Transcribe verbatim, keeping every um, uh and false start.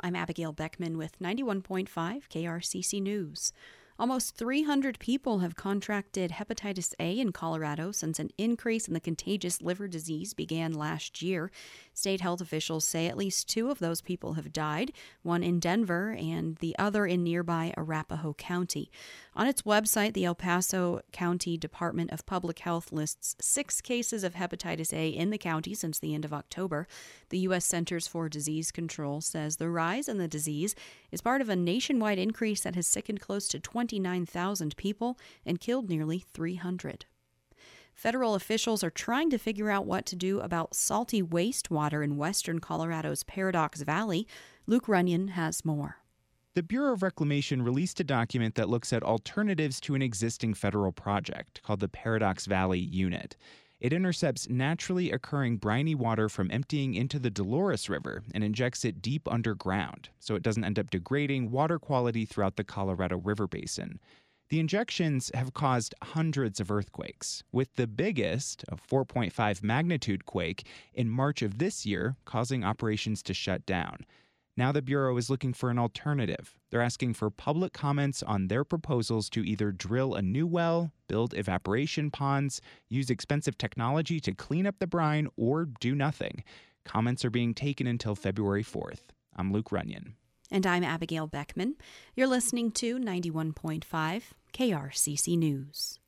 I'm Abigail Beckman with ninety-one point five K R C C News. Almost three hundred people have contracted hepatitis A in Colorado since an increase in the contagious liver disease began last year. State health officials say at least two of those people have died, one in Denver and the other in nearby Arapahoe County. On its website, the El Paso County Department of Public Health lists six cases of hepatitis A in the county since the end of October. The U S Centers for Disease Control says the rise in the disease is part of a nationwide increase that has sickened close to twenty-nine thousand people and killed nearly three hundred. Federal officials are trying to figure out what to do about salty wastewater in western Colorado's Paradox Valley. Luke Runyon has more. The Bureau of Reclamation released a document that looks at alternatives to an existing federal project called the Paradox Valley Unit. It intercepts naturally occurring briny water from emptying into the Dolores River and injects it deep underground, so it doesn't end up degrading water quality throughout the Colorado River Basin. The injections have caused hundreds of earthquakes, with the biggest, a four point five magnitude quake, in March of this year, causing operations to shut down. Now the Bureau is looking for an alternative. They're asking for public comments on their proposals to either drill a new well, build evaporation ponds, use expensive technology to clean up the brine, or do nothing. Comments are being taken until February fourth. I'm Luke Runyon. And I'm Abigail Beckman. You're listening to ninety-one point five K R C C News.